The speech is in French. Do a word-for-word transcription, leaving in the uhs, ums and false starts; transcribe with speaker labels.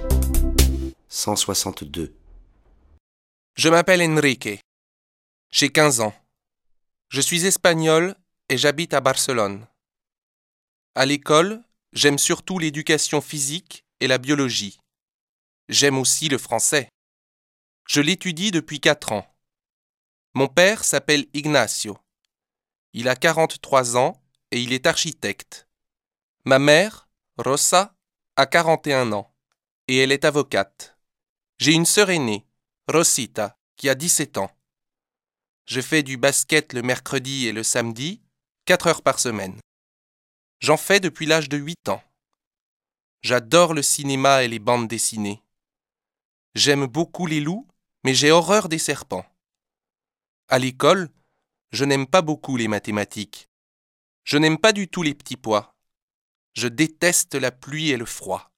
Speaker 1: cent soixante-deux.
Speaker 2: Je m'appelle Enrique. J'ai quinze ans. Je suis espagnol et j'habite à Barcelone. À l'école, j'aime surtout l'éducation physique et la biologie. J'aime aussi le français. Je l'étudie depuis quatre ans. Mon père s'appelle Ignacio. Il a quarante-trois ans et il est architecte. Ma mère, Rosa, a quarante et un ans et elle est avocate. J'ai une sœur aînée, Rosita, qui a dix-sept ans. Je fais du basket le mercredi et le samedi, quatre heures par semaine. J'en fais depuis l'âge de huit ans. J'adore le cinéma et les bandes dessinées. J'aime beaucoup les loups, mais j'ai horreur des serpents. À l'école, je n'aime pas beaucoup les mathématiques. Je n'aime pas du tout les petits pois. Je déteste la pluie et le froid.